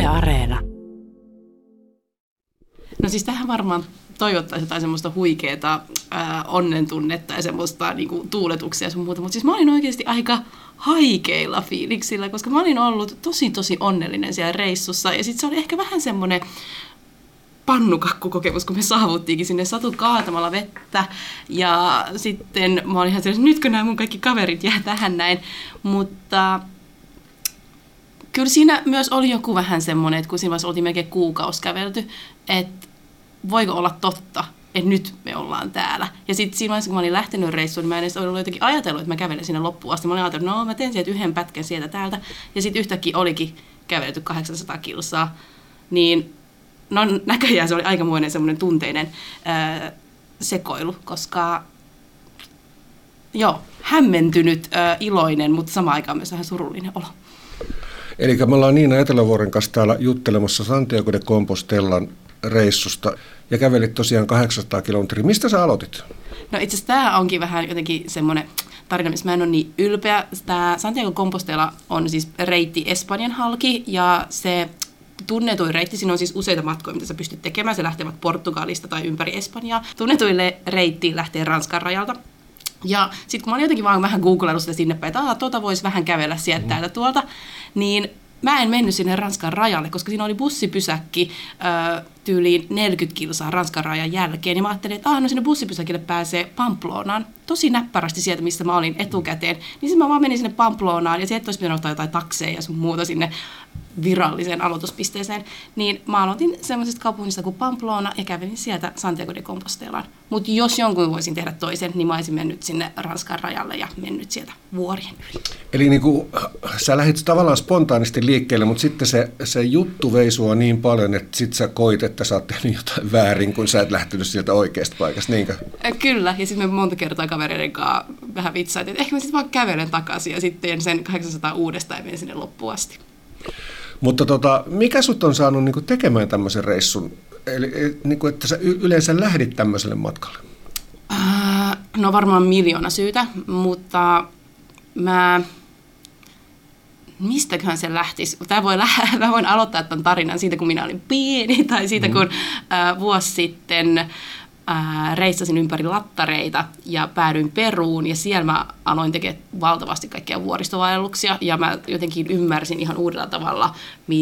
Yle Areena. No siis tähän varmaan toivottaisiin jotain semmoista huikeaa onnen tunnetta ja semmoista niinku tuuletuksia ja sun muuta, mutta siis mä olin oikeasti aika haikeilla fiiliksillä, koska mä olin ollut tosi onnellinen siellä reissussa ja sitten se oli ehkä vähän semmoinen pannukakkukokemus, kun me saavuttiinkin sinne satu kaatamalla vettä ja sitten mä olin ihan sellainen, nytkö nämä mun kaikki kaverit jää tähän näin, mutta kyllä siinä myös oli joku vähän semmoinen, että kun siinä vaiheessa oltiin melkein kuukausi kävelty, että voiko olla totta, että nyt me ollaan täällä. Ja sitten siinä vaiheessa, kun mä olin lähtenyt reissuun, niin mä en edes ollut jotenkin ajatellut, että mä kävelen sinne loppuun asti. Mä olin ajatellut, no mä teen sieltä yhden pätkän sieltä täältä. Ja sitten yhtäkkiä olikin kävelty 800 kilsaa. Niin no näköjään se oli aikamoinen semmoinen tunteinen sekoilu, koska hämmentynyt, iloinen, mutta samaan aikaan myös vähän surullinen olo. Eli me ollaan Niina Etelävuoren kanssa täällä juttelemassa Santiago de Compostelan reissusta ja kävelit tosiaan 800 kilometriä. Mistä sä aloitit? No itse asiassa tämä onkin vähän jotenkin semmoinen tarina, missä mä en ole niin ylpeä. Tämä Santiago de Compostela on siis reitti Espanjan halki ja se tunnetuin reitti, siinä on siis useita matkoja, mitä sä pystyt tekemään. Se lähtee Portugalista tai ympäri Espanjaa. Tunnetuille reitti lähtee Ranskan rajalta. Ja sitten kun mä olin jotenkin vaan vähän googlannut sitä sinne päin, että voisi vähän kävellä sieltä täältä tuolta, niin mä en mennyt sinne Ranskan rajalle, koska siinä oli bussipysäkki tyyliin 40 kilsaa Ranskan rajan jälkeen. Ja mä ajattelin, että no sinne bussipysäkille pääsee Pamplonaan, tosi näppärästi sieltä, missä mä olin etukäteen. Niin sitten mä vaan menin sinne Pamplonaan ja sieltä olisi pitänyt ottaa jotain takseja ja sun muuta sinne viralliseen aloituspisteeseen. Niin mä aloitin semmoisesta kaupungista kuin Pamplona ja kävelin sieltä Santiago de Compostelaan. Mutta jos jonkun voisin tehdä toisen, niin mä olisin mennyt sinne Ranskan rajalle ja mennyt sieltä vuorien yli. Eli niin kuin, sä lähdit tavallaan spontaanisti liikkeelle, mutta sitten se juttu vei sua niin paljon, että sit sä koit, että sä oot tehnyt jotain väärin, kun sä et lähtenyt sieltä oikeasta paikasta, niinkö? Kyllä, ja sitten me monta kertaa kavereiden kanssa vähän vitsaat, että ehkä mä sitten vaan kävelen takaisin ja sitten sen 800 uudestaan ja menen sinne loppuun asti. Mutta mikä sut on saanut niin kuin tekemään tämmöisen reissun, eli niin kuin, että sä yleensä lähdit tämmöiselle matkalle? No varmaan miljoona syytä, mutta mistäköhän se lähtisi? Mä voin aloittaa tämän tarinan siitä, kun minä olin pieni, tai siitä, kun vuosi sitten reissasin ympäri lattareita ja päädyin Peruun, ja siellä mä aloin tekemään valtavasti kaikkia vuoristovaelluksia, ja mä jotenkin ymmärsin ihan uudella tavalla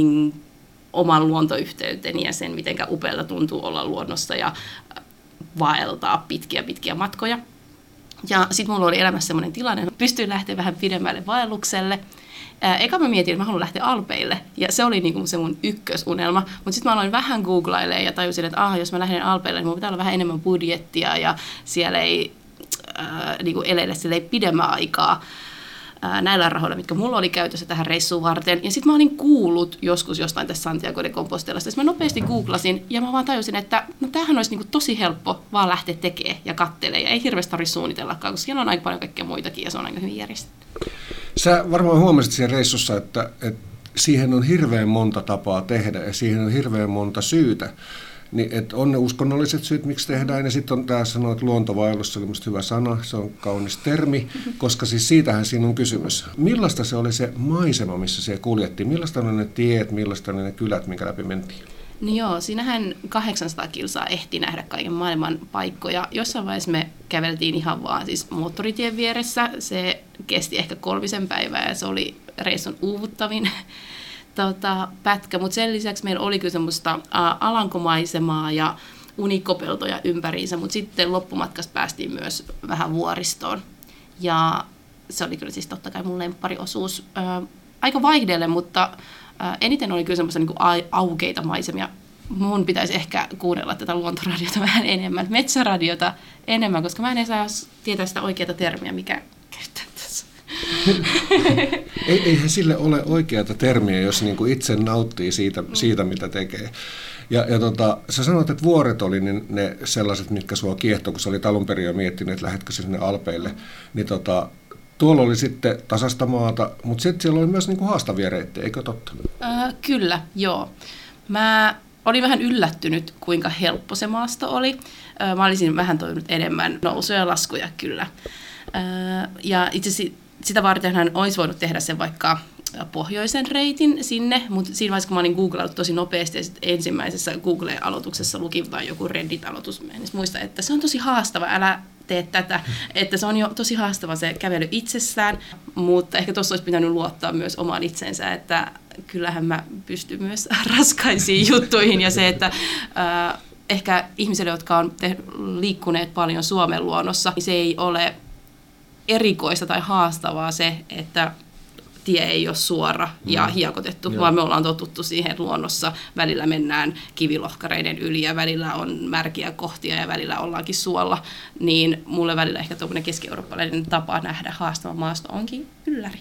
oman luontoyhteyteni ja sen, miten upealta tuntuu olla luonnossa ja vaeltaa pitkiä matkoja. Ja sitten mulla oli elämässä sellainen tilanne, että pystyin lähteä vähän pidemmälle vaellukselle. Eka mä mietin, että mä haluan lähteä Alpeille, ja se oli niinku se mun ykkösunelma. Mutta sitten mä aloin vähän googlailemaan ja tajusin, että jos mä lähden Alpeille, niin mulla pitää olla vähän enemmän budjettia, ja siellä ei niinku eleillä pidemmän aikaa näillä rahoilla, mitkä mulla oli käytössä tähän reissuun varten. Ja sitten mä olin kuullut joskus jostain tässä Santiago de Compostelasta. Sitten mä nopeasti googlasin ja mä vaan tajusin, että no tämähän olisi niinku tosi helppo vaan lähteä tekemään ja katselemaan. Ja ei hirveästi tarvitse suunnitellakaan, koska siellä on aika paljon kaikkea muitakin ja se on aika hyvin järjestetty. Sä varmaan huomasit siinä reissussa, että siihen on hirveän monta tapaa tehdä ja siihen on hirveän monta syytä. Niin, että on ne uskonnolliset syyt, miksi tehdään, ja sitten on tämä sanoa, että luontovaellus on minusta hyvä sana, se on kaunis termi, koska siis siitähän siinä on kysymys. Millaista se oli se maisema, missä se kuljettiin? Millaista on ne tiet, millaista on ne kylät, minkä läpi mentiin? No joo, siinähän 800 kilsaa ehti nähdä kaiken maailman paikkoja. Jossain vaiheessa me käveltiin ihan vaan siis moottoritien vieressä. Se kesti ehkä 3 päivää ja se oli reissun uuvuttavin pätkä, mutta sen lisäksi meillä oli kyllä semmoista alankomaisemaa ja unikopeltoja ympäriinsä, mutta sitten loppumatkassa päästiin myös vähän vuoristoon. Ja se oli kyllä siis totta kai mun lemppariosuus. Aika vaihdelle, mutta eniten oli kyllä semmoista niin kuin aukeita maisemia. Mun pitäisi ehkä kuunnella tätä luontoradiota vähän enemmän, metsäradiota enemmän, koska mä en saa tietää sitä oikeaa termiä, mikä käyttää tässä. Eihän sille ole oikeata termiä, jos niin kuin itse nauttii siitä, mitä tekee. Ja sä sanoit, että vuoret oli ne sellaiset, mitkä sua kiehtoi, kun sä olit alun perin jo miettinyt, että lähdetkö sinne Alpeille. Niin tuolla oli sitten tasasta maata, mutta sitten siellä oli myös niin kuin haastavia reittejä, eikö totta? Kyllä, joo. Mä olin vähän yllättynyt, kuinka helppo se maasto oli. Mä olisin vähän toivonut enemmän nousuja ja laskuja kyllä. Ja itse asiassa sitä vartenhan olisi voinut tehdä sen vaikka pohjoisen reitin sinne, mutta siinä vaiheessa, kun mä olin googlaillut tosi nopeasti ja sitten ensimmäisessä Google-aloituksessa luki tai joku Reddit-aloitus, en muista, että se on tosi haastava, älä tee tätä, että se on jo tosi haastava se kävely itsessään, mutta ehkä tuossa olisi pitänyt luottaa myös omaan itsensä, että kyllähän mä pystyn myös raskaisiin juttuihin ja se, että ehkä ihmisille, jotka on liikkuneet paljon Suomen luonnossa, niin se ei ole erikoista tai haastavaa se, että tie ei ole suora ja hiekotettu, vaan me ollaan totuttu siihen, että luonnossa välillä mennään kivilohkareiden yli ja välillä on märkiä kohtia ja välillä ollaankin suolla, niin mulle välillä ehkä tuommoinen keski-eurooppalainen tapa nähdä haastava maasto onkin ylläri.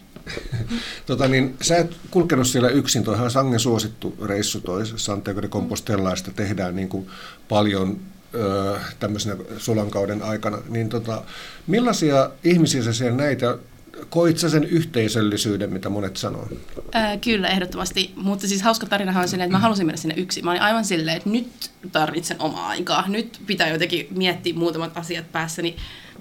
Sä et kulkenut siellä yksin, toihan on sangen suosittu reissu, toi Santiago de Compostela, sitä tehdään niin kuin paljon tämmöisenä sulankauden aikana, niin millaisia ihmisiä sä siellä näitä? Koit sä sen yhteisöllisyyden, mitä monet sanoo? Kyllä, ehdottomasti. Mutta siis hauska tarinahan on silleen, että mä halusin mennä sinne yksin. Mä olin aivan silleen, että nyt tarvitsen omaa aikaa. Nyt pitää jotenkin miettiä muutamat asiat päässäni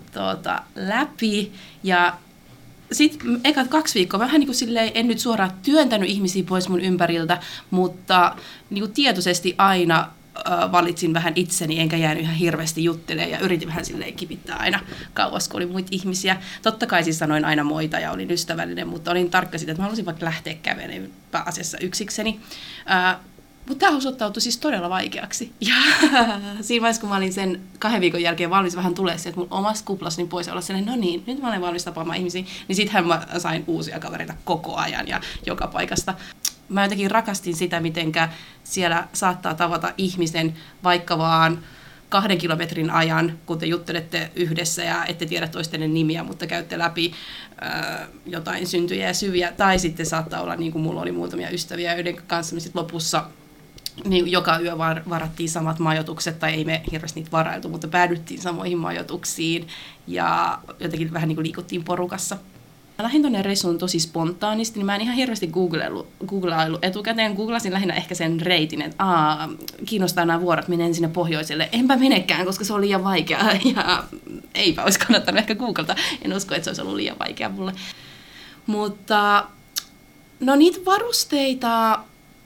läpi. Ja sitten ekat 2 viikkoa vähän niin kuin silleen, en nyt suoraan työntänyt ihmisiä pois mun ympäriltä, mutta niin kuin tietoisesti aina valitsin vähän itseni, enkä jäänyt ihan hirveästi juttelemaan ja yritin vähän silleen kipittää aina kauas, kun oli muita ihmisiä. Totta kai siis sanoin aina moita ja olin ystävällinen, mutta olin tarkka siitä, että mä halusin vaikka lähteä kävelemään pääasiassa yksikseni. Mutta tämä osoittautui siis todella vaikeaksi. Ja siinä vaiheessa, kun mä olin sen 2 viikon jälkeen valmis vähän tulee se, että mun omassa kuplassa niin pois olla sellainen, no niin, nyt mä olen valmis tapaamaan ihmisiä, niin sittenhän mä sain uusia kavereita koko ajan ja joka paikasta. Mä jotenkin rakastin sitä, mitenkä siellä saattaa tavata ihmisen vaikka vaan 2 kilometrin ajan, kun te juttelette yhdessä ja ette tiedä toistenne nimiä, mutta käytte läpi jotain syntyjä ja syviä. Tai sitten saattaa olla, niin kuin mulla oli muutamia ystäviä, joiden kanssa me sitten lopussa niin joka yö varattiin samat majoitukset, tai ei me hirveästi niitä varailtu, mutta päädyttiin samoihin majoituksiin ja jotenkin vähän niin kuin liikuttiin porukassa. Mä lähdin tuonne reissuun tosi spontaanisti, niin mä en ihan hirveästi googlaillut etukäteen. Googlasin lähinnä ehkä sen reitin, että kiinnostaa nämä vuorot, menen sinne pohjoiselle. Enpä menekään, koska se on liian vaikeaa ja eipä olisi kannattanut ehkä googlata. En usko, että se olisi ollut liian vaikea mulle. Mutta no niitä varusteita,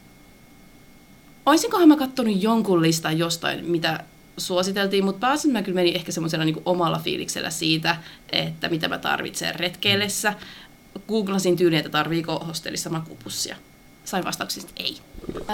olisinkohan mä katsonut jonkun listan jostain, mitä suositeltiin, mutta pääsin mä kyllä menin ehkä semmoisella niin kuin omalla fiiliksellä siitä, että mitä mä tarvitsen retkeillessä. Googlasin tyyliin, että tarviiko hostellissa makuupussia. Sain vastauksen, että ei.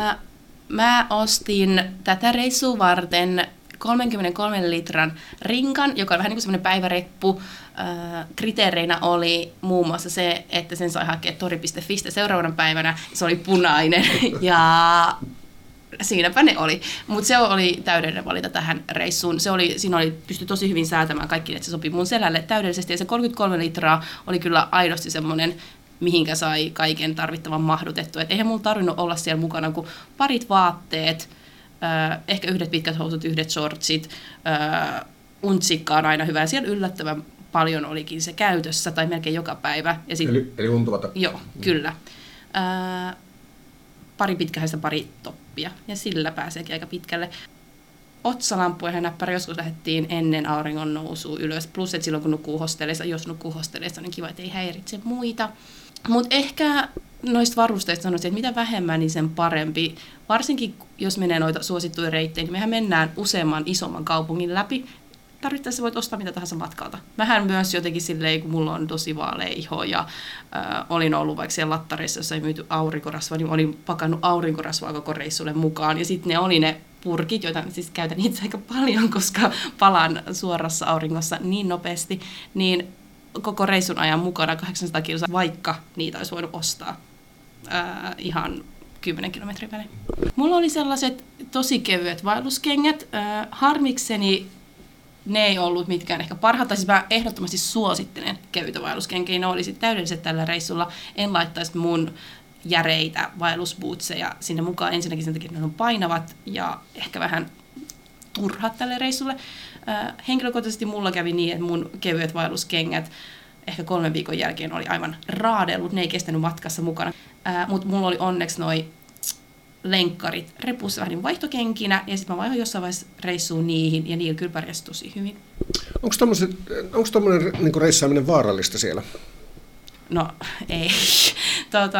Mä ostin tätä reissua varten 33 litran rinkan, joka on vähän niin kuin semmoinen päiväreppu. Kriteereinä oli muun muassa se, että sen sai hakea tori.fistä seuraavana päivänä. Se oli punainen ja siinäpä ne oli, mutta se oli täydellinen valinta tähän reissuun. Siinä pystyi tosi hyvin säätämään kaikki, että se sopi mun selälle täydellisesti. Ja se 33 litraa oli kyllä aidosti semmoinen, mihinkä sai kaiken tarvittavan mahdutettua. Et eihän mulla tarvinnut olla siellä mukana kuin parit vaatteet, ehkä yhdet pitkät housut, yhdet shortsit, untsikka on aina hyvä. Ja siellä yllättävän paljon olikin se käytössä, tai melkein joka päivä. Ja eli untuvata. Joo, kyllä. Pari pitkähäistä, pari toppia, ja sillä pääseekin aika pitkälle. Otsalampuja ja näppärä joskus lähdettiin ennen auringon nousua ylös, plus että silloin kun nukkuu hostelleissa, jos nukkuu hostelleissa, niin kiva, että ei häiritse muita. Mutta ehkä noista varusteista sanoisin, että mitä vähemmän, niin sen parempi. Varsinkin jos menee noita suosittuja reittejä, niin mehän mennään useamman isomman kaupungin läpi. Tarvittaessa voit ostaa mitä tahansa matkalta. Mähän myös jotenkin silleen, kun mulla on tosi vaalea iho ja olin ollut vaikka siellä lattareissa, jossa ei myyty aurinkorasvaa, niin olin pakannut aurinkorasvaa koko reissulle mukaan. Ja sitten ne oli ne purkit, joita siis käytän itse aika paljon, koska palaan suorassa auringossa niin nopeasti, niin koko reissun ajan mukana 800 kilsaa, vaikka niitä olisi voinut ostaa ihan 10 kilometrin välein. Mulla oli sellaiset tosi kevyet vaelluskengät. Harmikseni ne ei ollut mitkään ehkä parhaat, siis mä ehdottomasti suosittelen kevyitä vaelluskenkiä, ne olisi täydelliset tällä reissulla. En laittaisi mun järeitä vaellusbootseja sinne mukaan ensinnäkin sen takia, että ne on painavat ja ehkä vähän turhat tälle reissulle. Henkilökohtaisesti mulla kävi niin, että mun kevyet vaelluskengät ehkä 3 viikon jälkeen oli aivan raadellut, ne ei kestänyt matkassa mukana, mutta mulla oli onneksi noi lenkkarit repussa vähän niin vaihtokenkinä, ja sitten mä vaihoin jossain vaiheessa reissuun niihin, ja niillä kyllä pärjäsi tosi hyvin. Onko tommoinen niin reissaaminen vaarallista siellä? No ei.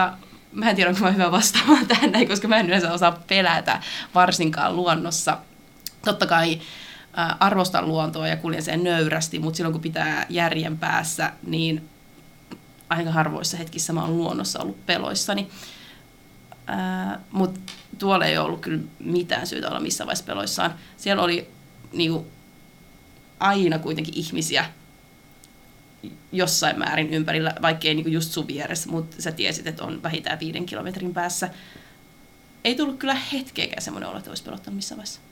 mä en tiedä, onko mä hyvä vastaamaan tähän näin, koska mä en yleensä osaa pelätä varsinkaan luonnossa. Totta kai arvostan luontoa ja kuljen sen nöyrästi, mutta silloin kun pitää järjen päässä, niin aika harvoissa hetkissä mä oon luonnossa ollut peloissani. Mutta tuolla ei ollut kyllä mitään syytä olla missään vaiheessa peloissaan. Siellä oli niinku aina kuitenkin ihmisiä jossain määrin ympärillä, vaikkei niinku just sun vieressä, mutta sä tiesit, että on vähintään 5 kilometrin päässä. Ei tullut kyllä hetkeäkään semmoinen olo, että olisi pelottanut missään vaiheessa.